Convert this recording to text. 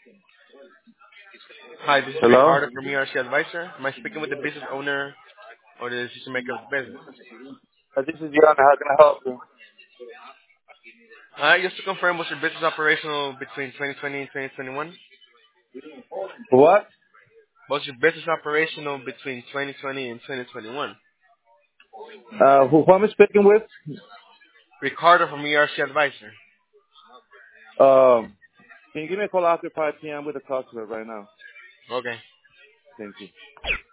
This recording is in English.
Hi, this is Hello? Ricardo from ERC Advisor. Am I speaking with the business owner or the decision maker of the business? This is Yana. How can I help you? Just to confirm, was your business operational between 2020 and 2021? What? Was your business operational between 2020 and 2021? Who am I speaking with? Ricardo from ERC Advisor. Um, can you give me a call after 5 p.m. with a customer right now? Okay. Thank you.